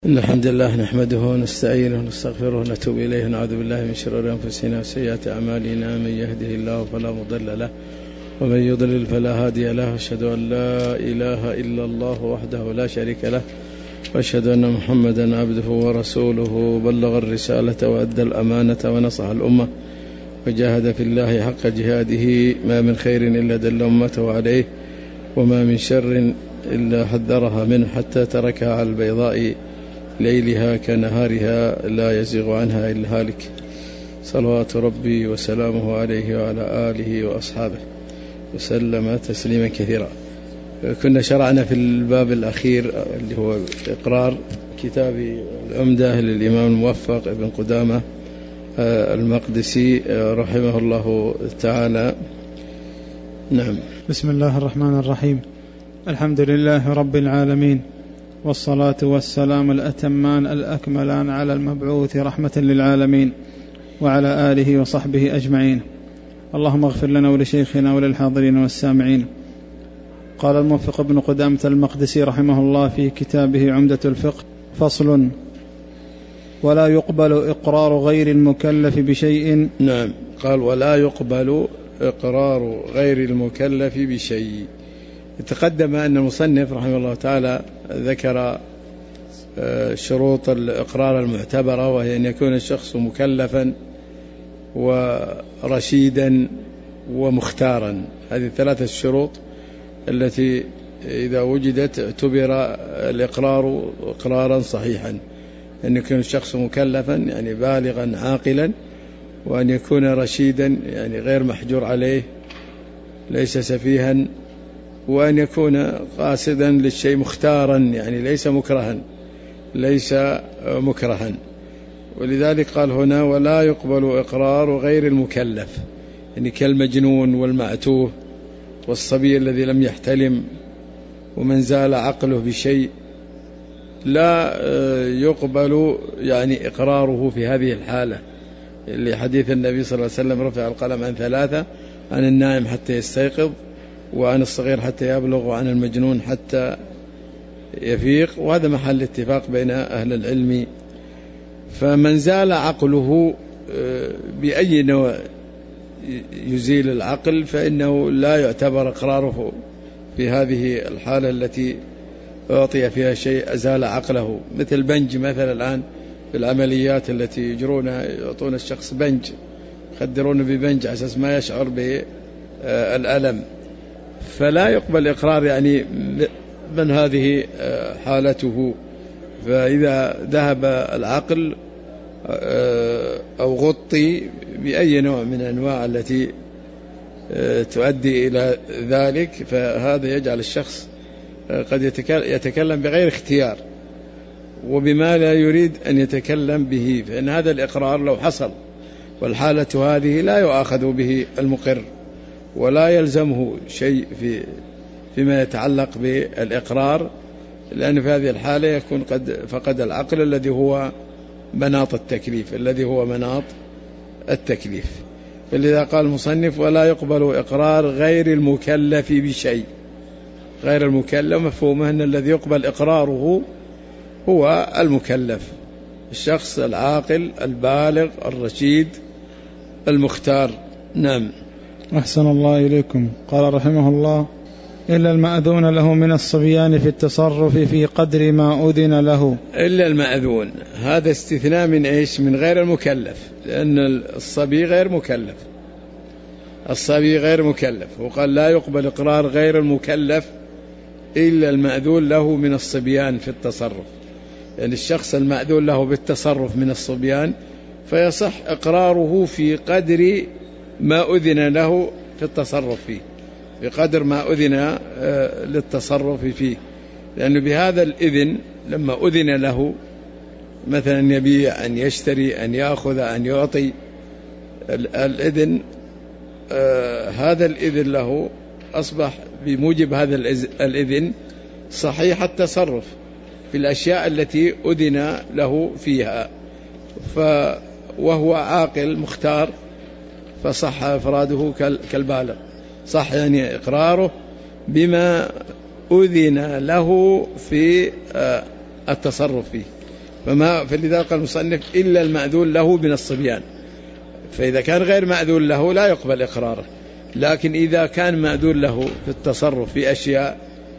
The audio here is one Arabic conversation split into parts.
إن الحمد لله نحمده ونستعينه ونستغفره ونتوب إليه ونعوذ بالله من شرور أنفسنا وسيئات أعمالنا. من يهده الله فلا مضل له ومن يضلل فلا هادي له. أشهد أن لا إله إلا الله وحده لا شريك له وأشهد أن محمدا عبده ورسوله. بلغ الرسالة وأدى الأمانة ونصح الأمة وجاهد في الله حق جهاده. ما من خير إلا دل أمته عليه وما من شر إلا حذرها منه حتى تركها على البيضاء ليلها كنهارها لا يزيغ عنها إلا هالك. صلوات ربي وسلامه عليه وعلى آله وأصحابه وسلم تسليما كثيرا. كنا شرعنا في الباب الأخير اللي هو إقرار كتاب العمدة للإمام الموفق ابن قدامة المقدسي رحمه الله تعالى. نعم. بسم الله الرحمن الرحيم. الحمد لله رب العالمين، والصلاة والسلام الأتمان الأكملان على المبعوث رحمة للعالمين وعلى آله وصحبه أجمعين. اللهم اغفر لنا ولشيخنا وللحاضرين والسامعين. قال الموفق ابن قدامة المقدسي رحمه الله في كتابه عمدة الفقه: فصل: ولا يقبل إقرار غير المكلف بشيء. نعم. قال: ولا يقبل إقرار غير المكلف بشيء. تقدم أن المصنف رحمه الله تعالى ذكر شروط الإقرار المعتبرة، وهي أن يكون الشخص مكلفا ورشيدا ومختارا. هذه الثلاثة الشروط التي إذا وجدت اعتبر الإقرار إقرارا صحيحا: أن يكون الشخص مكلفا يعني بالغا عاقلا، وأن يكون رشيدا يعني غير محجور عليه ليس سفيها، وأن يكون قاصدا للشيء مختارا يعني ليس مكرها. ولذلك قال هنا: ولا يقبل إقرار غير المكلف، يعني كالمجنون والمعتوه والصبي الذي لم يحتلم ومن زال عقله بشيء، لا يقبل يعني إقراره في هذه الحالة. لحديث النبي صلى الله عليه وسلم: رفع القلم عن ثلاثة: عن النائم حتى يستيقظ، وعن الصغير حتى يبلغ، وعن المجنون حتى يفيق. وهذا محل اتفاق بين أهل العلم. فمن زال عقله بأي نوع يزيل العقل فإنه لا يعتبر إقراره في هذه الحالة التي أعطي فيها شيء أزال عقله، مثل بنج مثلا الآن في العمليات التي يجرون، يعطون الشخص بنج، يخدرون ببنج على أساس ما يشعر بالألم، فلا يقبل إقرار يعني من هذه حالته. فإذا ذهب العقل أو غطي بأي نوع من أنواع التي تؤدي إلى ذلك، فهذا يجعل الشخص قد يتكلم بغير اختيار وبما لا يريد أن يتكلم به، فإن هذا الإقرار لو حصل والحالة هذه لا يؤاخذ به المقر ولا يلزمه شيء فيما يتعلق بالإقرار، لأن في هذه الحالة يكون قد فقد العقل الذي هو مناط التكليف. فلذا قال المصنف: ولا يقبل إقرار غير المكلف بشيء. غير المكلف مفهومه أن الذي يقبل إقراره هو المكلف، الشخص العاقل البالغ الرشيد المختار. نعم. أحسن الله إليكم. قال رحمه الله: إلا المأذون له من الصبيان في التصرف في قدر ما أذن له. إلا المأذون، هذا استثناء من إيش؟ من غير المكلف، لأن الصبي غير مكلف. وقال: لا يقبل إقرار غير المكلف إلا المأذون له من الصبيان في التصرف، يعني الشخص المأذون له بالتصرف من الصبيان فيصح إقراره في قدر ما أذن له في التصرف فيه، بقدر ما أذن للتصرف فيه، لأنه بهذا الإذن لما أذن له مثلا يبيع، أن يشتري، أن يأخذ، أن يعطي، الإذن هذا الإذن له أصبح بموجب هذا الإذن صحيح التصرف في الأشياء التي أذن له فيها، وهو عاقل مختار فصح إفراده كالبالغ، صح يعني إقراره بما أذن له في التصرف فيه. فلذا قال المصنف إلا المأذون له من الصبيان، فإذا كان غير مأذون له لا يقبل إقراره. لكن إذا كان مأذون له في التصرف في أشياء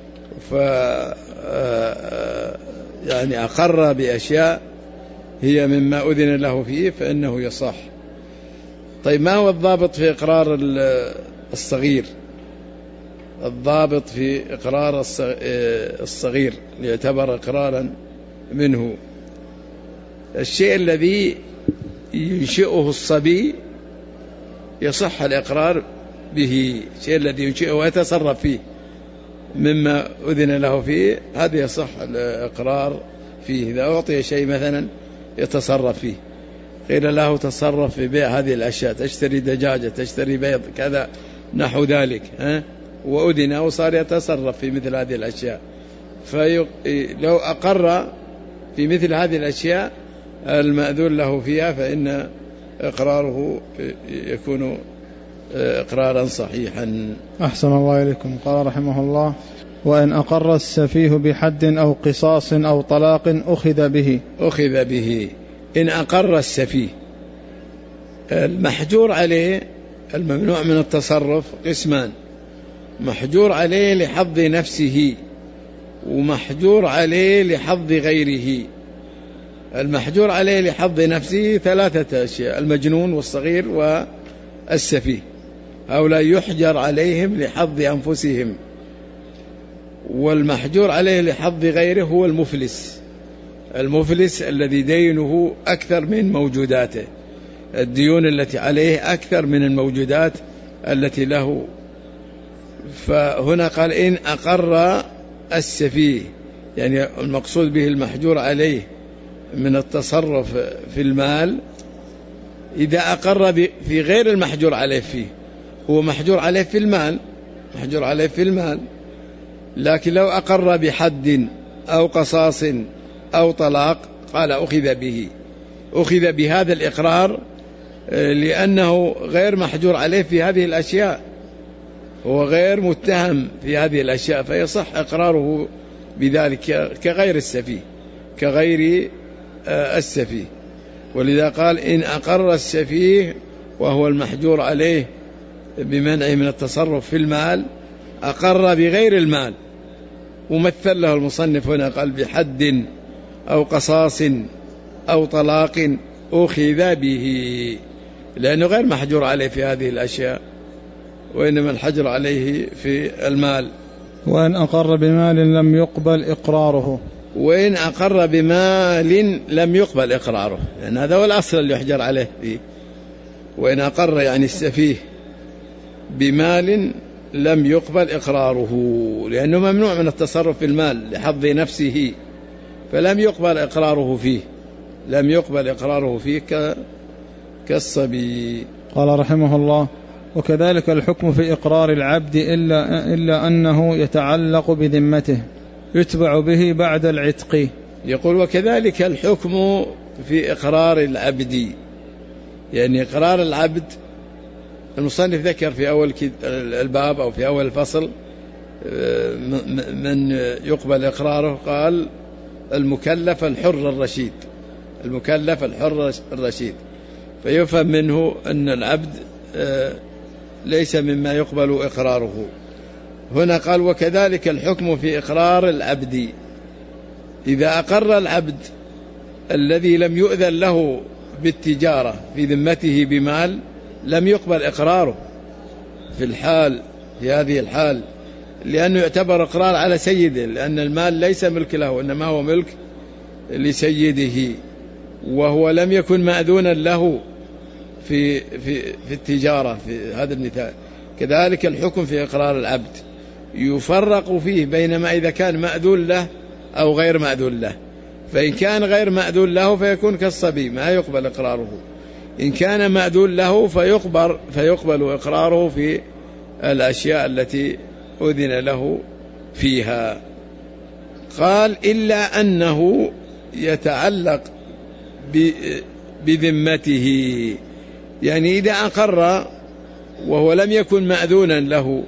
يعني أقر بأشياء هي مما أذن له فيه فإنه يصح. طيب ما هو الضابط في إقرار الصغير؟ الضابط في إقرار الصغير ليعتبر إقرارا منه الشيء الذي ينشئه الصبي يصح الإقرار به، الشيء الذي ينشئه ويتصرف فيه مما أذن له فيه هذا يصح الإقرار فيه. إذا أعطي شيء مثلا يتصرف فيه، قيل له تصرف في بيع هذه الأشياء، تشتري دجاجة، تشتري بيض، كذا نحو ذلك، وأذن وصار يتصرف في مثل هذه الأشياء، فلو أقر في مثل هذه الأشياء المأذون له فيها فإن إقراره يكون إقرارا صحيحا. أحسن الله إليكم. قال رحمه الله: وإن أقر السفيه بحد أو قصاص أو طلاق أخذ به. أخذ به. إن أقر السفيه، المحجور عليه الممنوع من التصرف قسمان: محجور عليه لحظ نفسه، ومحجور عليه لحظ غيره. المحجور عليه لحظ نفسه 3 أشياء: المجنون والصغير والسفيه، هؤلاء يحجر عليهم لحظ أنفسهم. والمحجور عليه لحظ غيره هو المفلس الذي دينه أكثر من موجوداته، الديون التي عليه أكثر من الموجودات التي له. فهنا قال إن أقر السفيه، يعني المقصود به المحجور عليه من التصرف في المال. إذا أقر في غير المحجور عليه فيه، هو محجور عليه في المال، محجور عليه في المال، لكن لو أقر بحد أو قصاص أو طلاق قال أخذ به. أخذ بهذا الإقرار لأنه غير محجور عليه في هذه الأشياء، هو غير متهم في هذه الأشياء، فيصح إقراره بذلك كغير السفيه، كغير السفيه. ولذا قال إن أقر السفيه وهو المحجور عليه بمنع من التصرف في المال، أقر بغير المال، ومثل له المصنف هنا قال بحد أو قصاص أو طلاق أخذ به، لأنه غير محجور عليه في هذه الأشياء، وإنما الحجر عليه في المال. وإن أقر بمال لم يقبل إقراره. وإن أقر بمال لم يقبل إقراره، لأن هذا هو الأصل اللي يحجر عليه فيه. وإن أقر يعني السفيه بمال لم يقبل إقراره، لأنه ممنوع من التصرف في المال لحظ نفسه، فلم يقبل إقراره فيه، لم يقبل إقراره فيه كالصبي. قال رحمه الله: وكذلك الحكم في إقرار العبد إلا أنه يتعلق بذمته يتبع به بعد العتق. يقول: وكذلك الحكم في إقرار العبد، يعني إقرار العبد المصنف ذكر في أول الباب أو في أول الفصل من يقبل إقراره، قال المكلف الحر الرشيد، المكلف الحر الرشيد، فيفهم منه أن العبد ليس مما يقبل إقراره. هنا قال: وكذلك الحكم في إقرار العبد، إذا أقر العبد الذي لم يؤذن له بالتجارة في ذمته بمال لم يقبل إقراره في هذه الحال، لأنه يعتبر إقرار على سيده، لأن المال ليس ملك له إنما هو ملك لسيده، وهو لم يكن مأذونا له في التجارة في هذا المثال. كذلك الحكم في إقرار العبد يفرق فيه بين ما إذا كان مأذون له أو غير مأذون له. فإن كان غير مأذون له فيكون كالصبي ما يقبل إقراره، إن كان مأذون له فيقبل إقراره في الأشياء التي أذن له فيها. قال: إلا أنه يتعلق بذمته، يعني إذا أقر وهو لم يكن مأذونا له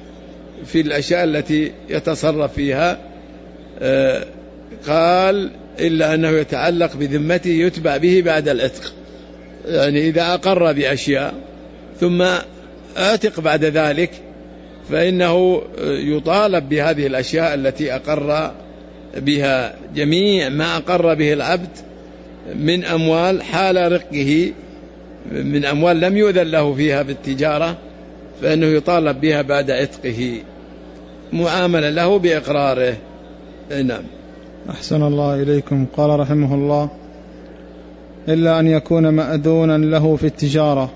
في الأشياء التي يتصرف فيها، قال إلا أنه يتعلق بذمته يتبع به بعد العتق. يعني إذا أقر بأشياء ثم أعتق بعد ذلك فإنه يطالب بهذه الأشياء التي أقر بها. جميع ما أقر به العبد من أموال حال رقه، من أموال لم يؤذن له فيها بالتجارة، فإنه يطالب بها بعد عتقه معاملة له بإقراره. نعم. أحسن الله إليكم. قال رحمه الله: إلا أن يكون مأذونا له في التجارة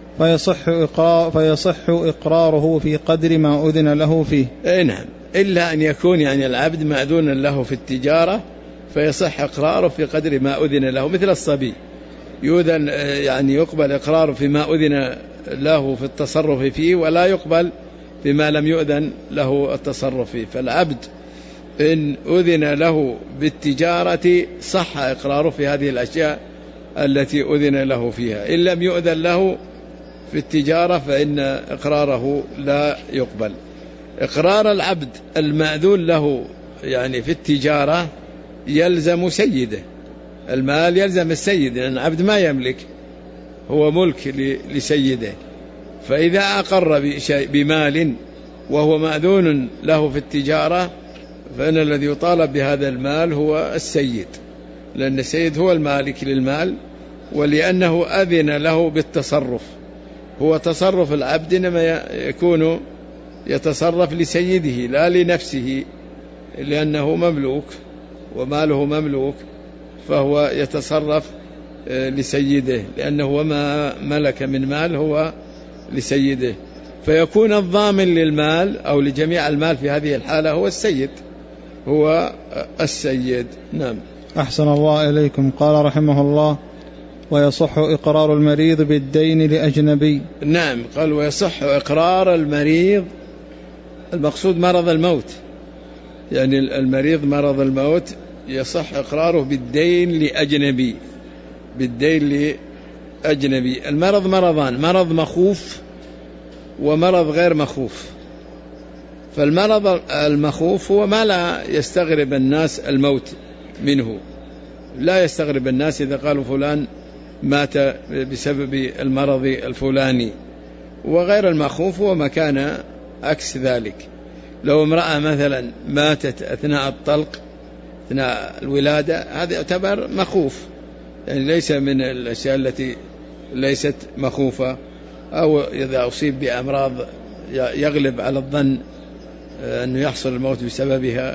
فيصح إقراره في قدر ما أذن له فيه. نعم، إلا أن يكون يعني العبد مأذونا له في التجارة فيصح إقراره في قدر ما أذن له، مثل الصبي يؤذن يعني يقبل إقراره فيما أذن له في التصرف فيه، ولا يقبل بما لم يؤذن له التصرف فيه. فالعبد إن أذن له بالتجارة صح إقراره في هذه الأشياء التي أذن له فيها. إن لم يؤذن له في التجارة فإن إقراره لا يقبل. إقرار العبد المأذون له يعني في التجارة يلزم سيده، المال يلزم السيد، لأن العبد ما يملك، هو ملك لسيده. فإذا أقر بمال وهو مأذون له في التجارة فإن الذي يطالب بهذا المال هو السيد، لأن السيد هو المالك للمال، ولأنه أذن له بالتصرف. هو تصرف العبد إنما يكون يتصرف لسيده لا لنفسه، لأنه مملوك وماله مملوك، فهو يتصرف لسيده، لأنه وما ملك من مال هو لسيده. فيكون الضامن للمال أو لجميع المال في هذه الحالة هو السيد، هو السيد. نعم. أحسن الله إليكم. قال رحمه الله: ويصح إقرار المريض بالدين لأجنبي. نعم، قال ويصح إقرار المريض، المقصود مرض الموت، يعني المريض مرض الموت يصح إقراره بالدين لأجنبي، بالدين لأجنبي. المرض مرضان: مرض مخوف ومرض غير مخوف. فالمرض المخوف هو ما لا يستغرب الناس الموت منه، لا يستغرب الناس إذا قالوا فلان مات بسبب المرض الفلاني. وغير المخوف هو ما كان عكس ذلك. لو امرأة مثلا ماتت أثناء الطلق، أثناء الولادة، هذا يعتبر مخوف، يعني ليس من الأشياء التي ليست مخوفة. أو إذا أصيب بأمراض يغلب على الظن أنه يحصل الموت بسببها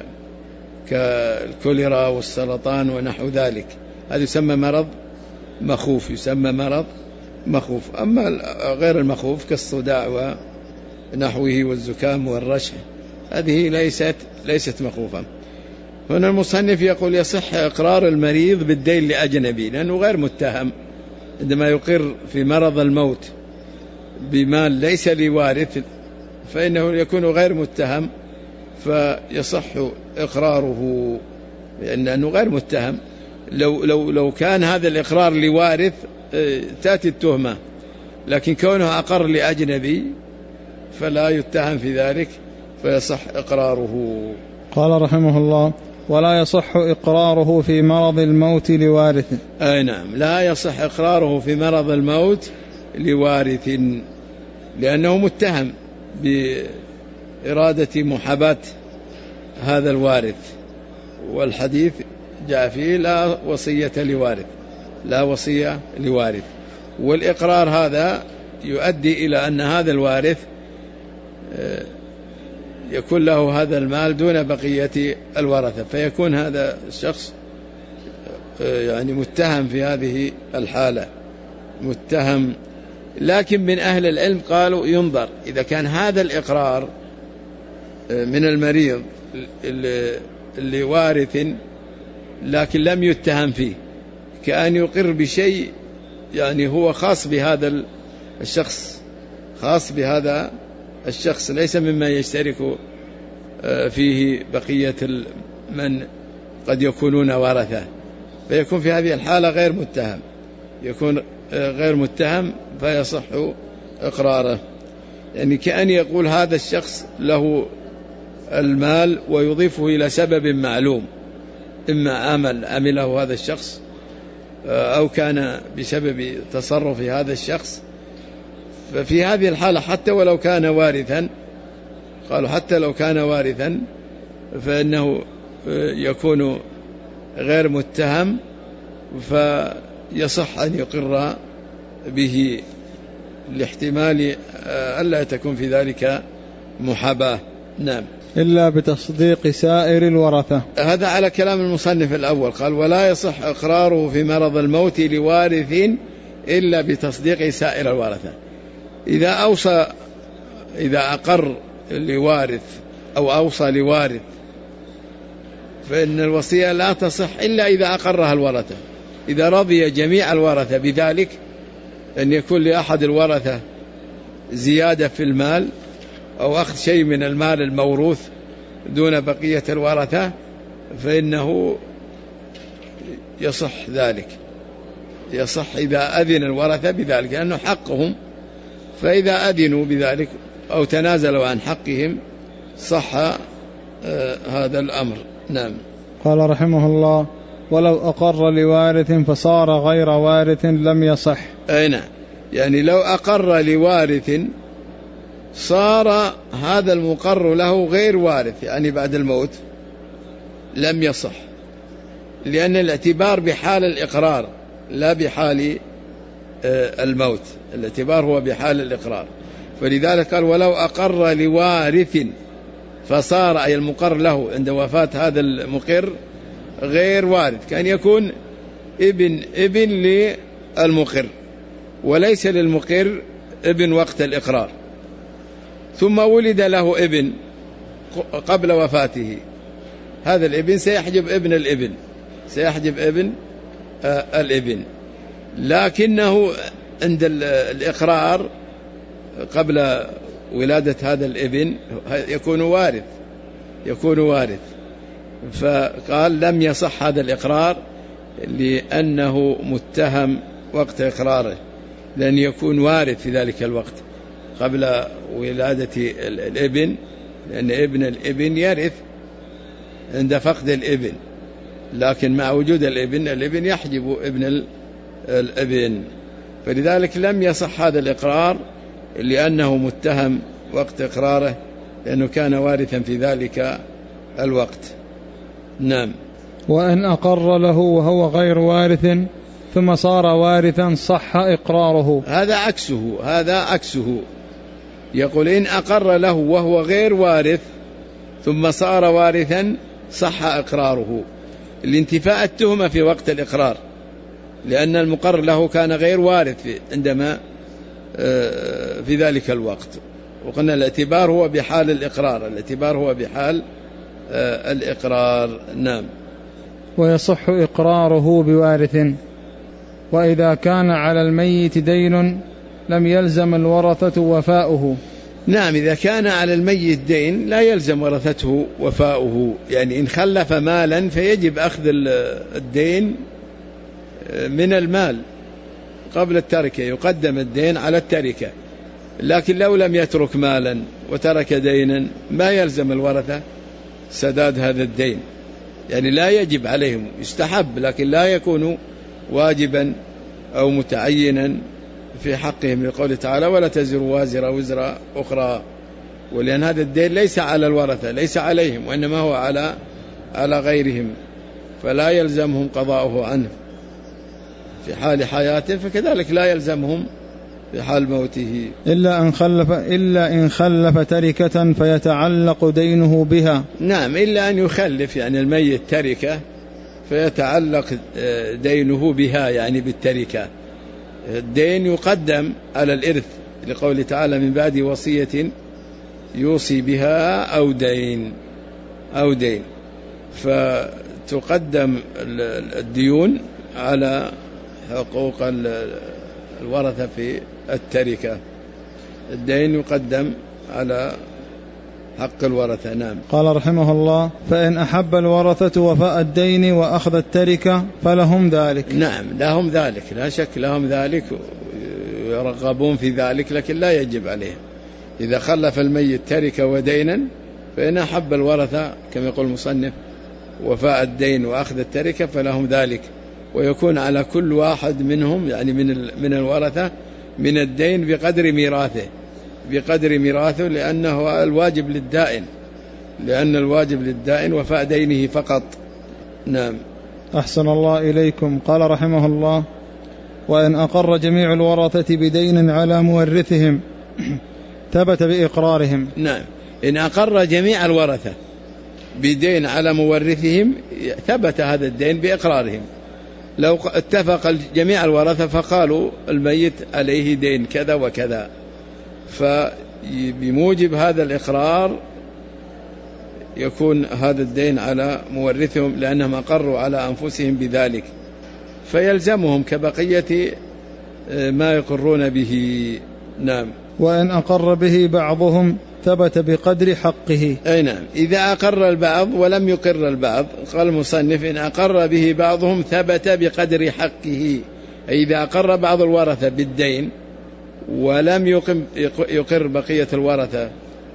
كالكوليرا والسرطان ونحو ذلك، هذا يسمى مرض مخوف، يسمى مرض مخوف. أما غير المخوف كالصداع ونحوه والزكام والرشح هذه ليست مخوفة. هنا المصنف يقول يصح إقرار المريض بالدين لأجنبي، لأنه غير متهم. عندما يقر في مرض الموت بمال ليس لوارث فإنه يكون غير متهم، فيصح إقراره لأنه غير متهم. لو كان هذا الإقرار لوارث تأتي التهمة، لكن كونه أقر لأجنبي فلا يتهم في ذلك، فيصح إقراره. قال رحمه الله: ولا يصح إقراره في مرض الموت لوارث. أي نعم، لا يصح إقراره في مرض الموت لوارث، لأنه متهم بإرادة محاباة هذا الوارث، والحديث جاء فيه لا وصية لوارث، لا وصية لوارث. والإقرار هذا يؤدي إلى أن هذا الوارث يكون له هذا المال دون بقية الورثة، فيكون هذا الشخص يعني متهم في هذه الحالة، متهم. لكن من أهل العلم قالوا ينظر إذا كان هذا الإقرار من المريض اللي وارث لكن لم يتهم فيه، كأن يقر بشيء يعني هو خاص بهذا الشخص، خاص بهذا الشخص، ليس مما يشترك فيه بقية من قد يكونون ورثة، فيكون في هذه الحالة غير متهم، يكون غير متهم فيصح إقراره. يعني كأن يقول هذا الشخص له المال ويضيفه إلى سبب معلوم، إما عمله هذا الشخص أو كان بسبب تصرف هذا الشخص. ففي هذه الحالة حتى ولو كان وارثا، قالوا حتى لو كان وارثا فإنه يكون غير متهم، فيصح أن يقر به لاحتمال ألا تكون في ذلك محاباة. نعم. إلا بتصديق سائر الورثة. هذا على كلام المصنف الأول، قال ولا يصح إقراره في مرض الموت لوارث إلا بتصديق سائر الورثة. إذا أقر لوارث أو أوصى لوارث فإن الوصية لا تصح إلا إذا أقرها الورثة. إذا رضي جميع الورثة بذلك، أن يكون لأحد الورثة زيادة في المال أو أخذ شيء من المال الموروث دون بقية الورثة، فإنه يصح ذلك، يصح إذا أذن الورثة بذلك لأنه حقهم. فإذا أذنوا بذلك أو تنازلوا عن حقهم صح هذا الأمر. نعم. قال رحمه الله ولو أقر لوارث فصار غير وارث لم يصح. أي نعم، يعني لو أقر لوارث صار هذا المقر له غير وارث، يعني بعد الموت لم يصح، لأن الاعتبار بحال الإقرار لا بحال الموت، الاعتبار هو بحال الإقرار. فلذلك قال ولو أقر لوارث فصار أي المقر له عند وفاة هذا المقر غير وارث، كان يكون ابن للمقر وليس للمقر ابن وقت الإقرار، ثم ولد له ابن قبل وفاته، هذا الابن سيحجب ابن الابن، سيحجب ابن الابن، لكنه عند الإقرار قبل ولادة هذا الابن يكون وارث. فقال لم يصح هذا الإقرار لأنه متهم وقت إقراره، لأن يكون وارث في ذلك الوقت قبل ولادة الابن، لأن ابن الابن يرث عند فقد الابن، لكن مع وجود الابن يحجب ابن الابن. فلذلك لم يصح هذا الإقرار لأنه متهم وقت إقراره، لأنه كان وارثا في ذلك الوقت. نعم. وإن أقر له وهو غير وارث ثم صار وارثا صح إقراره. هذا عكسه، يقول إن أقر له وهو غير وارث ثم صار وارثا صح إقراره لانتفاء التهمة في وقت الإقرار، لأن المقر له كان غير وارث عندما في ذلك الوقت. وقلنا الاعتبار هو بحال الإقرار. نعم. ويصح إقراره بوارث. وإذا كان على الميت دين لم يلزم الورثة وفاؤه. نعم، إذا كان على الميت دين لا يلزم ورثته وفاؤه، يعني إن خلف مالا فيجب أخذ الدين من المال قبل التركة، يقدم الدين على التركة. لكن لو لم يترك مالا وترك دينا ما يلزم الورثة سداد هذا الدين، يعني لا يجب عليهم، يستحب لكن لا يكون واجبا أو متعينا في حقهم، لقوله تعالى ولا تزر وازرة وزر أخرى. ولأن هذا الدين ليس على الورثة، ليس عليهم، وإنما هو على غيرهم، فلا يلزمهم قضاؤه عنه في حال حياته، فكذلك لا يلزمهم في حال موته. إلا إن خلف تركة فيتعلق دينه بها. نعم، إلا أن يخلف يعني الميت تركة فيتعلق دينه بها، يعني بالتركة. الدين يقدم على الإرث لقوله تعالى من بعد وصية يوصي بها أو دين، فتقدم الديون على حقوق الورثة في التركة، الدين يقدم على حق الورثة. نعم. قال رحمه الله فإن أحب الورثة وفاء الدين وأخذ التركة فلهم ذلك. نعم، لهم ذلك، لا شك لهم ذلك، يرغبون في ذلك، لكن لا يجب عليهم. إذا خلف الميت تركة ودينا فإن أحب الورثة كما يقول المصنف وفاء الدين وأخذ التركة فلهم ذلك، ويكون على كل واحد منهم يعني من الورثة من الدين بقدر ميراثه لأنه الواجب للدائن، لأن الواجب للدائن وفاء دينه فقط. نعم. أحسن الله إليكم. قال رحمه الله: وإن أقر جميع الورثة بدين على مورثهم ثبت بإقرارهم. نعم، إن أقر جميع الورثة بدين على مورثهم ثبت هذا الدين بإقرارهم. لو اتفق جميع الورثة فقالوا الميت عليه دين كذا وكذا، فبموجب هذا الإقرار يكون هذا الدين على مورثهم لأنهم أقروا على أنفسهم بذلك، فيلزمهم كبقية ما يقرون به. نعم. وإن أقر به بعضهم ثبت بقدر حقه. أي نعم، إذا أقر البعض ولم يقر البعض، قال المصنف: إن أقر به بعضهم ثبت بقدر حقه. إذا أقر بعض الورثة بالدين ولم يقر بقية الورثة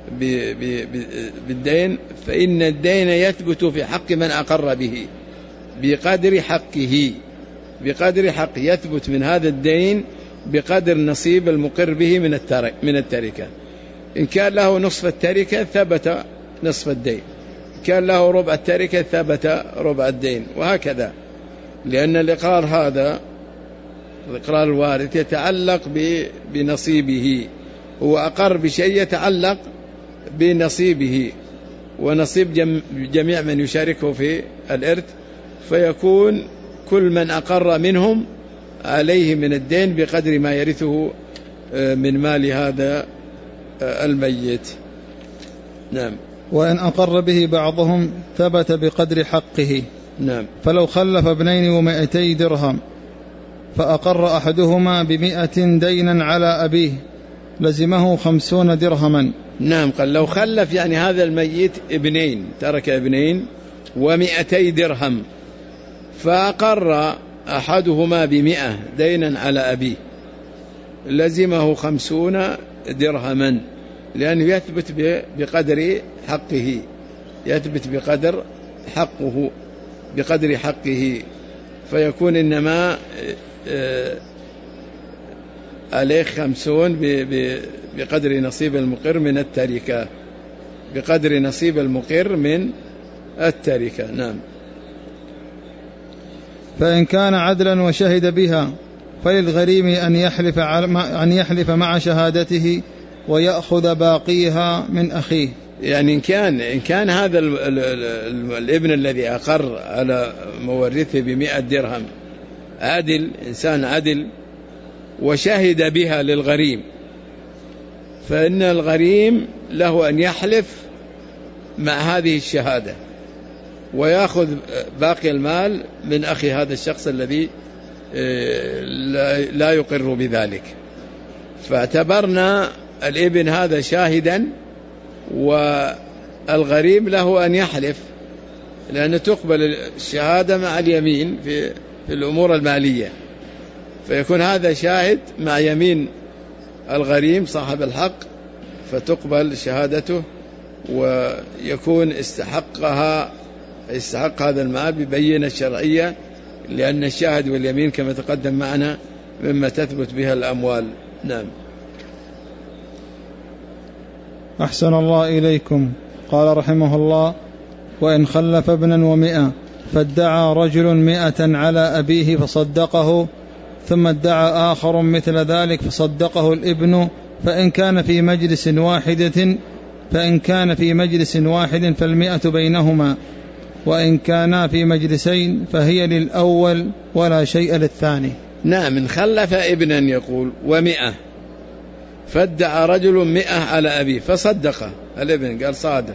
بالدين فإن الدين يثبت في حق من أقر به بقدر حقه، يثبت من هذا الدين بقدر نصيب المقر به من التركة. إن كان له نصف التركة ثبت نصف الدين، كان له ربع التركة ثبت ربع الدين، وهكذا. لأن الإقرار هذا إقرار الوارث يتعلق بنصيبه، هو أقر بشيء يتعلق بنصيبه ونصيب جميع من يشاركه في الإرث، فيكون كل من أقر منهم عليه من الدين بقدر ما يرثه من مال هذا الميت. نعم. وإن أقر به بعضهم ثبت بقدر حقه. نعم. فلو خلف 200 درهم فأقر أحدهما 100 دينا على أبيه لزمه 50 درهما. نعم. قال لو خلف يعني هذا الميت ابنين، ترك ابنين و200 درهم، فأقر أحدهما 100 دينا على أبيه لزمه 50 درهما، لأنه يثبت بقدر حقه، يثبت بقدر حقه، فيكون إنما عليه 50 بقدر نصيب المقر من التركة، بقدر نصيب المقر من التركة. نعم. فإن كان عدلا وشهد بها فللغريم أن يحلف مع شهادته ويأخذ باقيها من أخيه. يعني إن كان هذا الابن الذي أقر على مورثه 100 درهم عدل، إنسان عدل وشهد بها للغريم، فإن الغريم له أن يحلف مع هذه الشهادة ويأخذ باقي المال من أخي هذا الشخص الذي لا يقر بذلك. فاعتبرنا الابن هذا شاهدا، والغريم له أن يحلف، لأن تقبل الشهادة مع اليمين في الأمور المالية، فيكون هذا شاهد مع يمين الغريم صاحب الحق، فتقبل شهادته ويكون استحق هذا المال ببينة شرعية، لأن الشاهد واليمين كما تقدم معنا مما تثبت بها الأموال. نعم. أحسن الله إليكم. قال رحمه الله: وإن خلف ابنا 100 فادعى رجل 100 على أبيه فصدقه، ثم ادعى آخر مثل ذلك فصدقه الابن، فإن كان في مجلس واحد ف100 بينهما، وإن كانا في مجلسين فهي للأول ولا شيء للثاني. نعم. إن خلف ابنا يقول 100 فادعى رجل 100 على أبيه فصدقه الابن، قال صادق،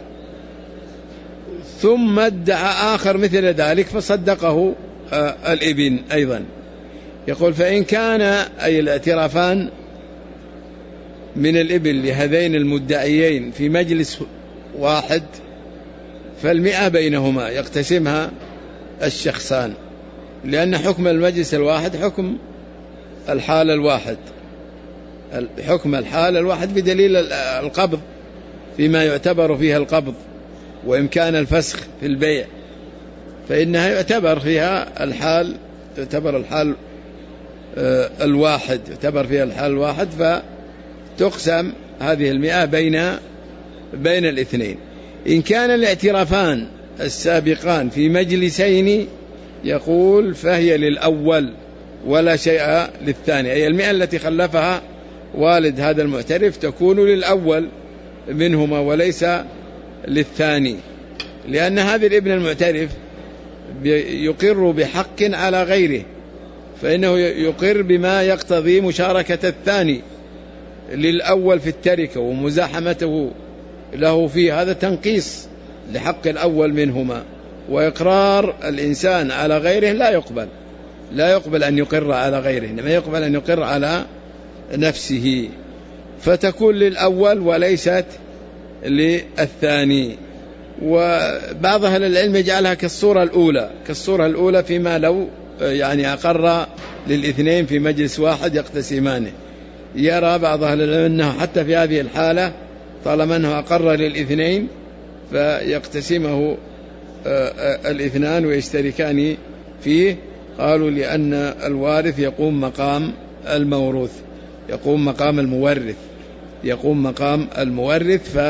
ثم ادعى آخر مثل ذلك فصدقه الابن أيضا. يقول: فإن كان أي الاعترافان من الابن لهذين المدعيين في مجلس واحد ف100 بينهما يقتسمها الشخصان، لأن حكم المجلس الواحد حكم الحال الواحد بدليل القبض فيما يعتبر فيها القبض وإمكان الفسخ في البيع، فإنها يعتبر فيها الحال، يعتبر الحال الواحد، يعتبر فيها الحال الواحد، فتقسم هذه 100 بين الاثنين. إن كان الاعترافان السابقان في مجلسين يقول فهي للأول ولا شيء للثاني، أي 100 التي خلفها والد هذا المعترف تكون للأول منهما وليس للثاني، لأن هذا الابن المعترف يقر بحق على غيره، فإنه يقر بما يقتضي مشاركة الثاني للأول في التركة ومزاحمته له فيه، هذا تنقيص لحق الأول منهما. وإقرار الإنسان على غيره لا يقبل أن يقر على غيره، إنما يقبل أن يقر على نفسه، فتكون للأول وليست للثاني. وبعض أهل العلم يجعلها كالصورة الأولى فيما لو يعني أقر للاثنين في مجلس واحد يقتسمانه. يرى بعض أهل العلم أنه حتى في هذه الحالة طالما أنه أقر للاثنين فيقتسمه الاثنان ويشتركان فيه. قالوا لأن الوارث يقوم مقام الموروث، يقوم مقام المورث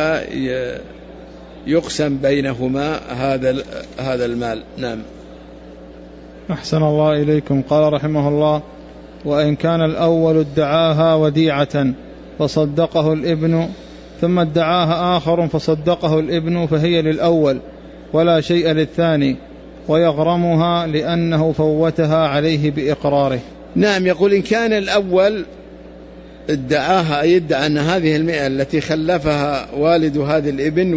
فيقسم بينهما هذا المال. نعم. أحسن الله إليكم. قال رحمه الله: وإن كان الأول ادعاها وديعة فصدقه الابن، ثم ادعاها آخر فصدقه الابن، فهي للأول ولا شيء للثاني، ويغرمها لأنه فوتها عليه بإقراره. نعم. يقول إن كان الأول ادعاها، أي يدعى أن هذه 100 التي خلفها والد هذا الابن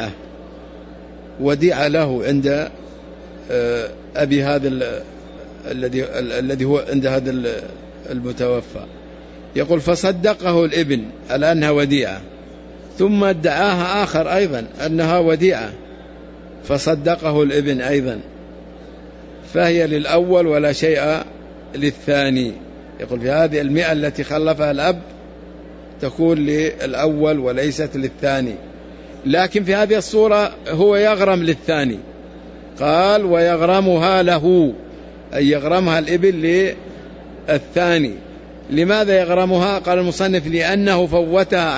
وديعة له عند أبي هذا الذي هو عند هذا المتوفى، يقول فصدقه الابن على أنها وديعة، ثم ادعاها آخر أيضا أنها وديعة فصدقه الابن أيضا، فهي للأول ولا شيء للثاني. يقول في هذه 100 التي خلفها الأب تكون للأول وليست للثاني، لكن في هذه الصورة هو يغرم للثاني. قال ويغرمها له، أي يغرمها الابن للثاني. لماذا يغرمها؟ قال المصنف لأنه فوتها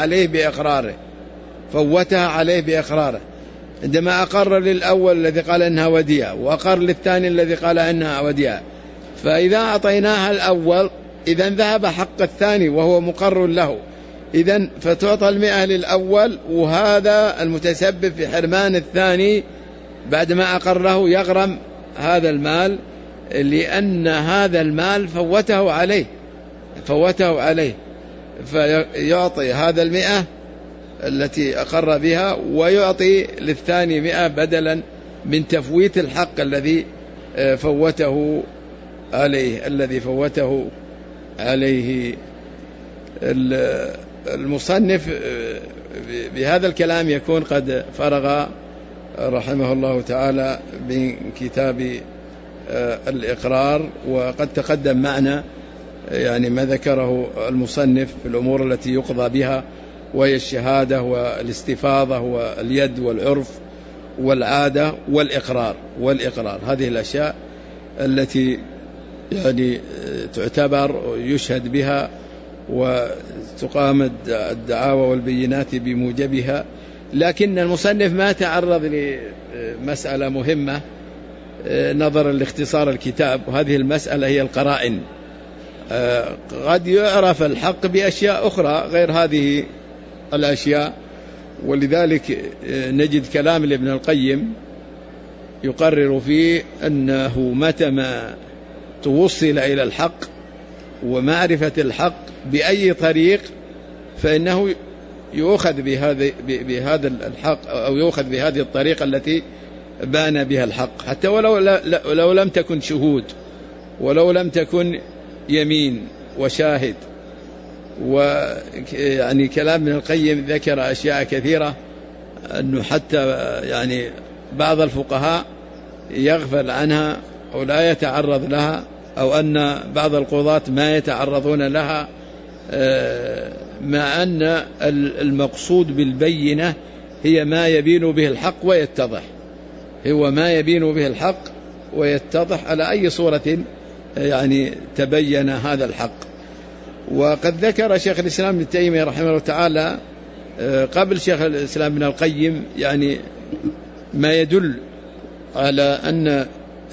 عليه بإقراره، عندما أقر للأول الذي قال إنها وديعة وأقر للثاني الذي قال إنها وديعة، فإذا أعطيناها الأول إذن ذهب حق الثاني وهو مقر له، إذن فتعطى 100 للأول، وهذا المتسبب في حرمان الثاني بعدما أقره يغرم هذا المال، لأن هذا المال فوته عليه، فيعطي هذا 100 التي أقر بها ويعطي للثاني 100 بدلا من تفويت الحق الذي فوته عليه. المصنف بهذا الكلام يكون قد فرغ رحمه الله تعالى من كتاب الإقرار، وقد تقدم معنا يعني ما ذكره المصنف في الأمور التي يقضى بها، وهي الشهادة والاستفاضة واليد والعرف والعادة والإقرار. هذه الأشياء التي يعني تعتبر يشهد بها وتقام الدعاوى والبينات بموجبها. لكن المصنف ما تعرض لمسألة مهمة نظرا لاختصار الكتاب، وهذه المسألة هي القرائن. قد يعرف الحق بأشياء أخرى غير هذه الأشياء، ولذلك نجد كلام لابن القيم يقرر فيه أنه متى ما توصل إلى الحق ومعرفة الحق بأي طريق فإنه يؤخذ بهذا الحق، أو يؤخذ بهذه الطريقة التي بان بها الحق، حتى ولو لم تكن شهود، ولو لم تكن يمين وشاهد. ويعني كلام ابن القيم ذكر أشياء كثيرة، أنه حتى يعني بعض الفقهاء يغفل عنها أو لا يتعرض لها، أو أن بعض القضاة ما يتعرضون لها، مع أن المقصود بالبينة هي ما يبين به الحق ويتضح، هو ما يبين به الحق ويتضح على أي صورة يعني تبين هذا الحق. وقد ذكر شيخ الإسلام ابن تيمية رحمه الله تعالى قبل شيخ الإسلام ابن القيم يعني ما يدل على أن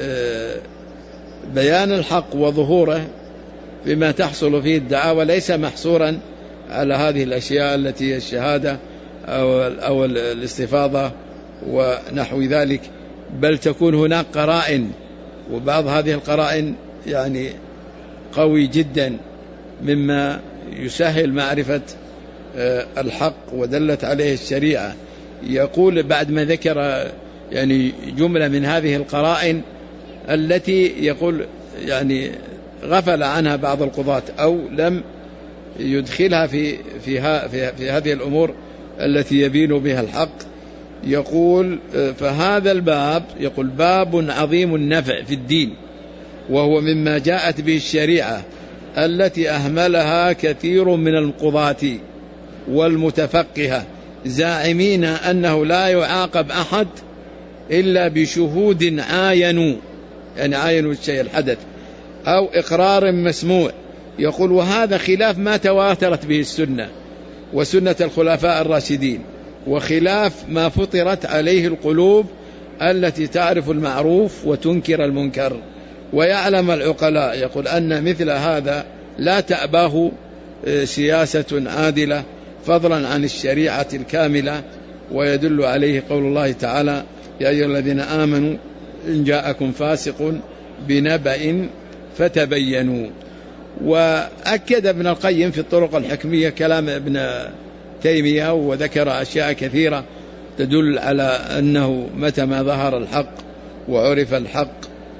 بيان الحق وظهوره بما تحصل فيه الدعاوى ليس محصورا على هذه الأشياء التي هي الشهادة أو الاستفاضة ونحو ذلك، بل تكون هناك قرائن، وبعض هذه القرائن يعني قوي جدا مما يسهل معرفة الحق ودلت عليه الشريعة. يقول بعد ما ذكر يعني جملة من هذه القرائن التي يقول يعني غفل عنها بعض القضاة أو لم يدخلها في هذه الأمور التي يبين بها الحق، يقول فهذا الباب يقول باب عظيم النفع في الدين، وهو مما جاءت به الشريعة التي أهملها كثير من القضاة والمتفقهة زاعمين أنه لا يعاقب أحد إلا بشهود عاينوا، يعني عاينوا الشيء الحدث، أو إقرار مسموع. يقول وهذا خلاف ما تواترت به السنة وسنة الخلفاء الراشدين، وخلاف ما فطرت عليه القلوب التي تعرف المعروف وتنكر المنكر. ويعلم العقلاء يقول أن مثل هذا لا تأباه سياسة عادلة فضلا عن الشريعة الكاملة. ويدل عليه قول الله تعالى يا أيها الذين آمنوا إن جاءكم فاسق بنبأ فتبينوا. وأكد ابن القيم في الطرق الحكمية كلام ابن تيمية، وذكر أشياء كثيرة تدل على أنه متى ما ظهر الحق وعرف الحق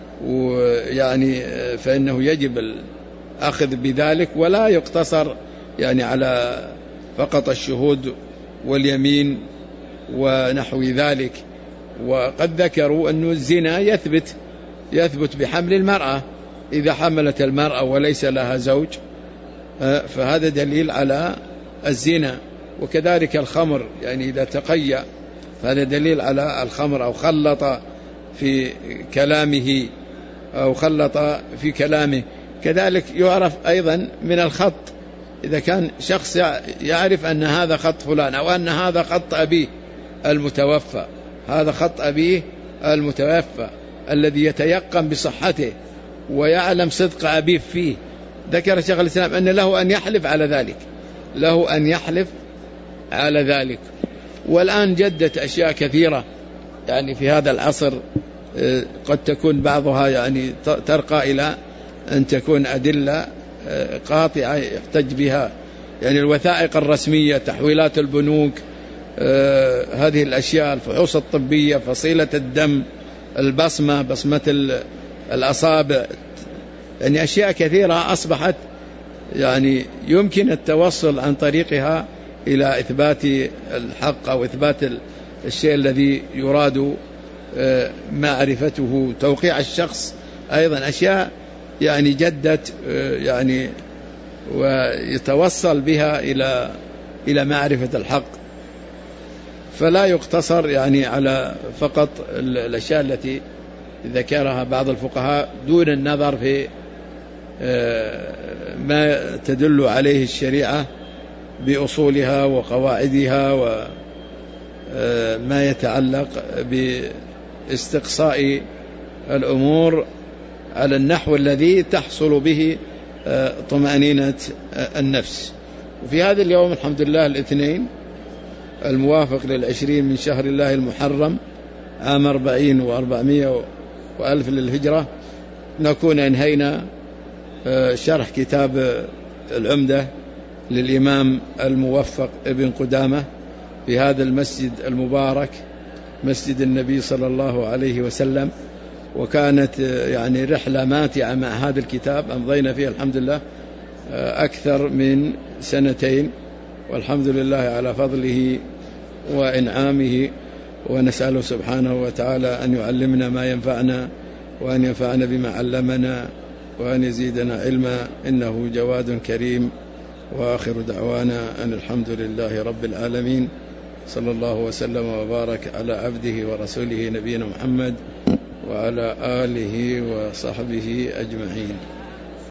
ويعني فإنه يجب الأخذ بذلك، ولا يقتصر يعني على فقط الشهود واليمين ونحو ذلك. وقد ذكروا أن الزنا يثبت بحمل المرأة، إذا حملت المرأة وليس لها زوج فهذا دليل على الزنا. وكذلك الخمر، يعني إذا تقيأ فهذا دليل على الخمر، أو خلط في كلامه أو خلط في كلامه. كذلك يعرف أيضا من الخط، إذا كان شخص يعرف أن هذا خط فلان أو أن هذا خط أبيه المتوفى، هذا خط أبيه المتوفى الذي يتيقن بصحته ويعلم صدق أبيه فيه. ذكر شيخ الإسلام أن له أن يحلف على ذلك، له أن يحلف على ذلك. والآن جدت أشياء كثيرة يعني في هذا العصر، قد تكون بعضها يعني ترقى إلى أن تكون أدلة قاطعة يحتج بها، يعني الوثائق الرسمية، تحويلات البنوك، هذه الأشياء، الفحوص الطبية، فصيلة الدم، البصمة، بصمة الأصابع، يعني أشياء كثيرة أصبحت يعني يمكن التوصل عن طريقها إلى إثبات الحق أو إثبات الشيء الذي يراد معرفته، توقيع الشخص، أيضا أشياء يعني جدت يعني ويتوصل بها إلى معرفة الحق. فلا يقتصر يعني على فقط الأشياء التي ذكرها بعض الفقهاء دون النظر في ما تدل عليه الشريعة بأصولها وقواعدها وما يتعلق باستقصاء الأمور على النحو الذي تحصل به طمأنينة النفس. وفي هذا اليوم الحمد لله الاثنين الموافق 20 من شهر الله المحرم عام 40 و400 وألف للهجرة نكون انهينا شرح كتاب العمدة للإمام الموفق ابن قدامة في هذا المسجد المبارك، مسجد النبي صلى الله عليه وسلم. وكانت يعني رحلة ماتعة مع هذا الكتاب، أمضينا فيه الحمد لله أكثر من 2 والحمد لله على فضله وإنعامه. ونسأله سبحانه وتعالى أن يعلمنا ما ينفعنا وأن ينفعنا بما علمنا وأن يزيدنا علما، إنه جواد كريم. وآخر دعوانا أن الحمد لله رب العالمين، صلى الله وسلم وبارك على عبده ورسوله نبينا محمد وعلى آله وصحبه أجمعين.